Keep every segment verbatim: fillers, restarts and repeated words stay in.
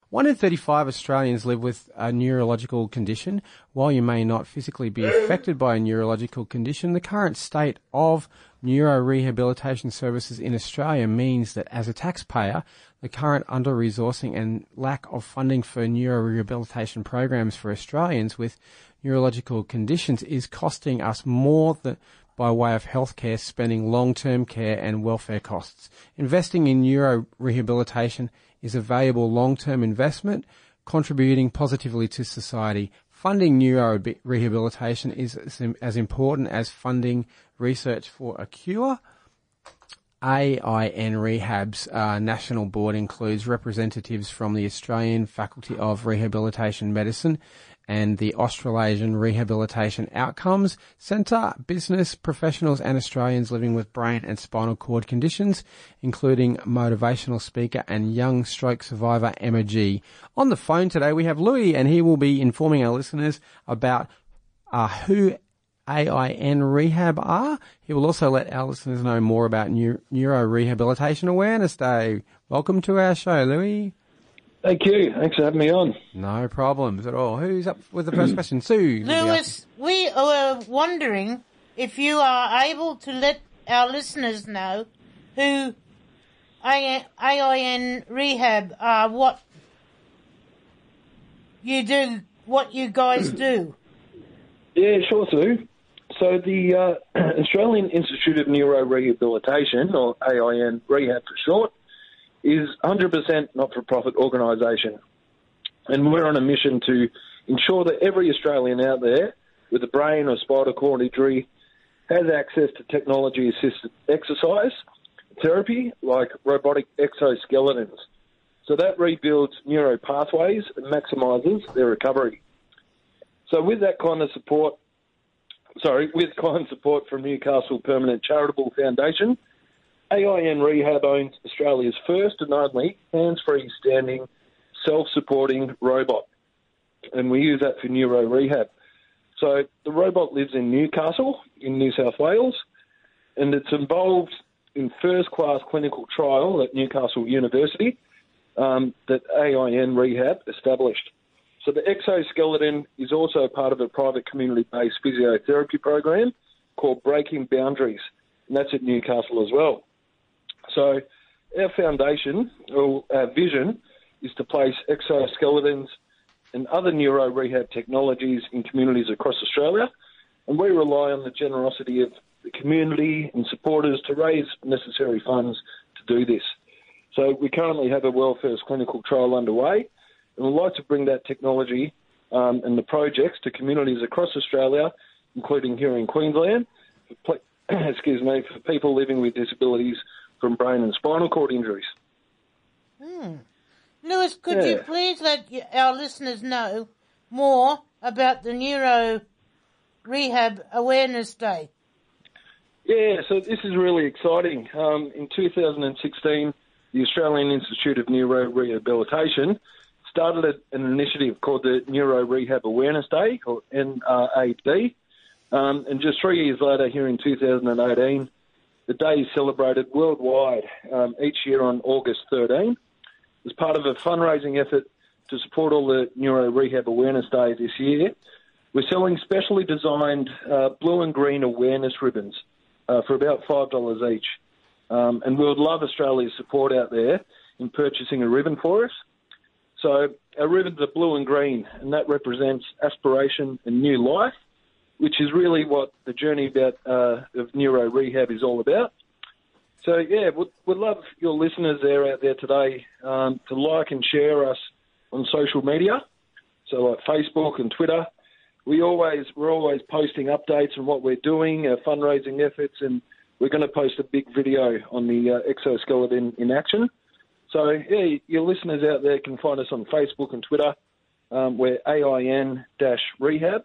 One in thirty-five Australians live with a neurological condition. While you may not physically be affected by a neurological condition, the current state of neuro-rehabilitation services in Australia means that as a taxpayer, the current under-resourcing and lack of funding for neuro-rehabilitation programs for Australians with neurological conditions is costing us more than by way of healthcare spending, long-term care and welfare costs. Investing in neuro-rehabilitation is a valuable long-term investment, contributing positively to society. Funding neuro-rehabilitation is as important as funding research for a cure. A I N Rehab's uh, national board includes representatives from the Australian Faculty of Rehabilitation Medicine and the Australasian Rehabilitation Outcomes Centre, business professionals and Australians living with brain and spinal cord conditions, including motivational speaker and young stroke survivor Emma G. On the phone today we have Louis, and he will be informing our listeners about uh, who A I N Rehab are. He will also let our listeners know more about Neuro, Neuro Rehabilitation Awareness Day. Welcome to our show, Louis. Thank you. Thanks for having me on. No problems at all. Who's up with the first question? Sue. Lewis, we were wondering if you are able to let our listeners know who A I N Rehab are, what you do, what you guys do. Yeah, sure, Sue. So the uh, Australian Institute of Neuro Rehabilitation, or A I N Rehab for short, is one hundred percent not-for-profit organisation. And we're on a mission to ensure that every Australian out there with a brain or spinal cord injury has access to technology-assisted exercise therapy like robotic exoskeletons. So that rebuilds neuro pathways and maximises their recovery. So with that kind of support, sorry, with kind support from Newcastle Permanent Charitable Foundation, A I N Rehab owns Australia's first and only hands-free standing self-supporting robot, and we use that for neuro rehab. So the robot lives in Newcastle in New South Wales, and it's involved in first-class clinical trial at Newcastle University um, that A I N Rehab established. So the exoskeleton is also part of a private community-based physiotherapy program called Breaking Boundaries, and that's at Newcastle as well. So our foundation, or our vision, is to place exoskeletons and other neuro rehab technologies in communities across Australia, and we rely on the generosity of the community and supporters to raise necessary funds to do this. So we currently have a world-first clinical trial underway, and we'd like to bring that technology um, and the projects to communities across Australia, including here in Queensland, for, excuse me, for people living with disabilities from brain and spinal cord injuries. Hmm. Lewis, could yeah. you please let our listeners know more about the Neuro Rehab Awareness Day? Yeah, so this is really exciting. Um, in two thousand sixteen, the Australian Institute of Neuro Rehabilitation started an initiative called the Neuro Rehab Awareness Day, or N R A D, um, and just three years later, here in two thousand eighteen, the day is celebrated worldwide um, each year on August thirteenth as part of a fundraising effort to support all the Neuro Rehab Awareness Day this year. We're selling specially designed uh, blue and green awareness ribbons uh, for about five dollars each. Um, and we would love Australia's support out there in purchasing a ribbon for us. So our ribbons are blue and green, and that represents aspiration and new life, which is really what the journey about uh, of neuro rehab is all about. So, yeah, we'd, we'd love your listeners there out there today um, to like and share us on social media, so like Facebook and Twitter. We always, we're always posting updates on what we're doing, our fundraising efforts, and we're going to post a big video on the uh, exoskeleton in action. So, yeah, your listeners out there can find us on Facebook and Twitter. Um, we're A I N Rehab.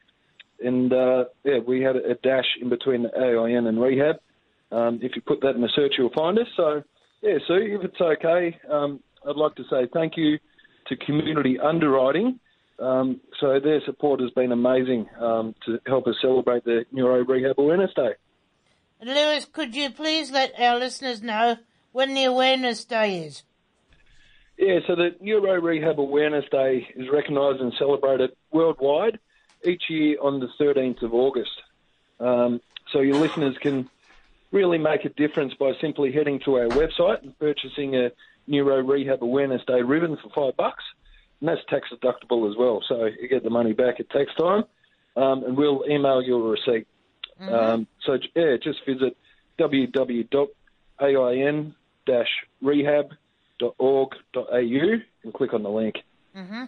And, uh, yeah, we had a dash in between the A I N and Rehab. Um, if you put that in the search, you'll find us. So, yeah, Sue, if it's okay, um, I'd like to say thank you to Community Underwriting. Um, so their support has been amazing um, to help us celebrate the Neuro Rehab Awareness Day. Lewis, could you please let our listeners know when the Awareness Day is? Yeah, so the Neuro Rehab Awareness Day is recognised and celebrated worldwide each year on the thirteenth of August. Um, so your listeners can really make a difference by simply heading to our website and purchasing a Neuro Rehab Awareness Day ribbon for five bucks, and that's tax deductible as well. So you get the money back at tax time, um, and we'll email you a receipt. Mm-hmm. Um, so yeah, just visit w w w dot a i n dash rehab dot org dot a u and click on the link. Mm-hmm.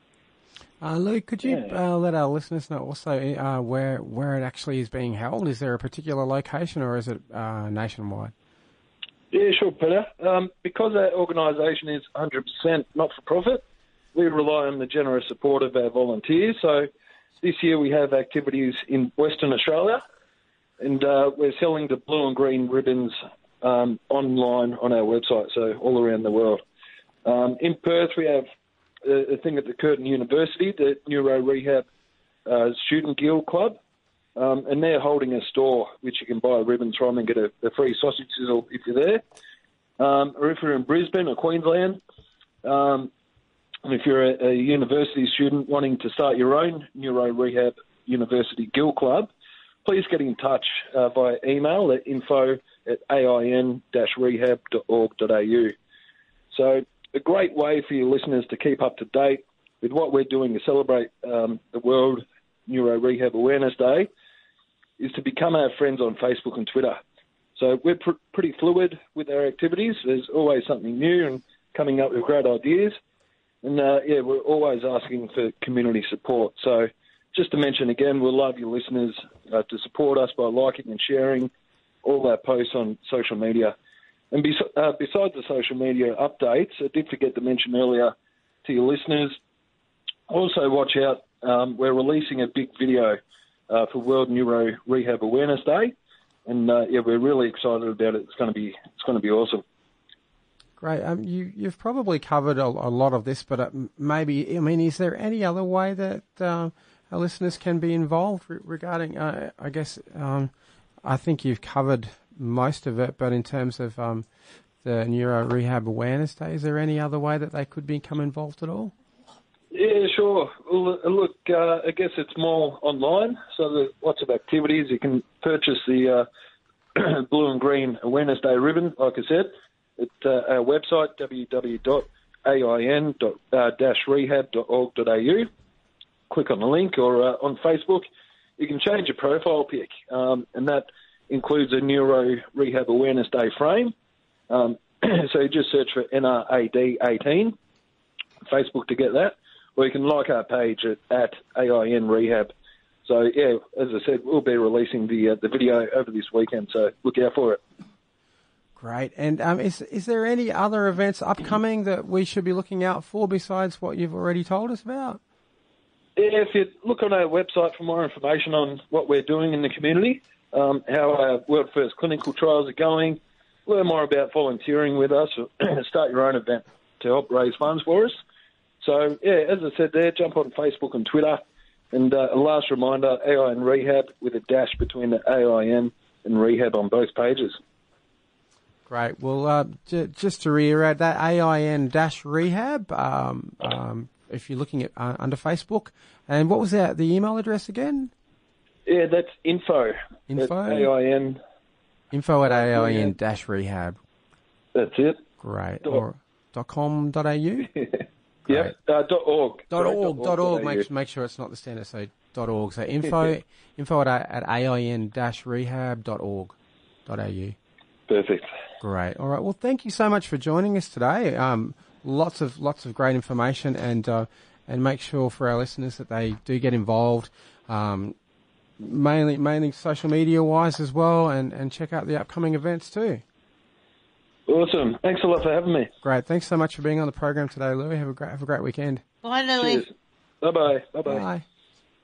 Uh, Lou, could you Yeah. uh, let our listeners know also uh, where where it actually is being held? Is there a particular location or is it uh, nationwide? Yeah, sure, Peter. Um, because our organisation is one hundred percent not-for-profit, we rely on the generous support of our volunteers. So this year we have activities in Western Australia, and uh, we're selling the blue and green ribbons um, online on our website, so all around the world. Um, in Perth, we have a, a thing at the Curtin University, the Neuro Rehab uh, Student Guild Club, um, and they're holding a store which you can buy ribbons from and get a, a free sausage sizzle if you're there. Um, or if you're in Brisbane or Queensland, um, and if you're a, a university student wanting to start your own Neuro Rehab University Guild Club, please get in touch uh, via email at info at a i n dash rehab dot org dot a u. So a great way for your listeners to keep up to date with what we're doing to celebrate um, the World Neuro Rehab Awareness Day is to become our friends on Facebook and Twitter. So we're pr- pretty fluid with our activities. There's always something new and coming up with great ideas. And, uh, yeah, we're always asking for community support. So just to mention again, we'll love your listeners uh, to support us by liking and sharing all our posts on social media. And bes- uh, besides the social media updates, I did forget to mention earlier to your listeners, also watch out, um, we're releasing a big video uh, for World Neuro Rehab Awareness Day. And, uh, yeah, we're really excited about it. It's going to be it's going to be awesome. Great. Um, you, you've probably covered a, a lot of this, but uh, maybe, I mean, is there any other way that uh, our listeners can be involved re- regarding, uh, I guess, um, I think you've covered most of it, but in terms of um, the Neuro Rehab Awareness Day, is there any other way that they could become involved at all? Yeah, sure. Well, look, uh, I guess it's more online, so there's lots of activities. You can purchase the uh, Blue and Green Awareness Day ribbon, like I said, at uh, our website, w w w dot a i n dash rehab dot org dot a u. Click on the link, or uh, on Facebook, you can change your profile pic, um, and that includes a Neuro Rehab Awareness Day frame. Um, so you just search for N R A D eighteen, Facebook to get that. Or you can like our page at, at A I N Rehab. So, yeah, as I said, we'll be releasing the uh, the video over this weekend, so look out for it. Great. And um, is is there any other events upcoming that we should be looking out for besides what you've already told us about? Yeah, if you look on our website for more information on what we're doing in the community, um, how our World First clinical trials are going, learn more about volunteering with us, or start your own event to help raise funds for us. So, yeah, as I said there, jump on Facebook and Twitter. And uh, a last reminder, A I N Rehab with a dash between the A I N and Rehab on both pages. Great. Well, uh, j- just to reiterate that, A I N dash Rehab, um, um, if you're looking at uh, under Facebook. And what was that, the email address again? Yeah, that's info. Info? At A I N. Info at A I N dash Rehab. That's it. Great. Or dot com dot a u? Yep, uh, dot org. Dot Sorry, org, dot org. Make, au. make sure it's not the standard, so dot org. So info, info at, at A I N dash rehab dot org dot a u. Perfect. Great. All right. Well, thank you so much for joining us today. Um, lots of lots of great information, and uh, and make sure for our listeners that they do get involved, um, mainly mainly social media wise as well, and, and check out the upcoming events too. Awesome. Thanks a lot for having me. Great. Thanks so much for being on the program today, Louis. Have a great have a great weekend. Bye, Louis. Cheers. Bye-bye. Bye-bye. Bye.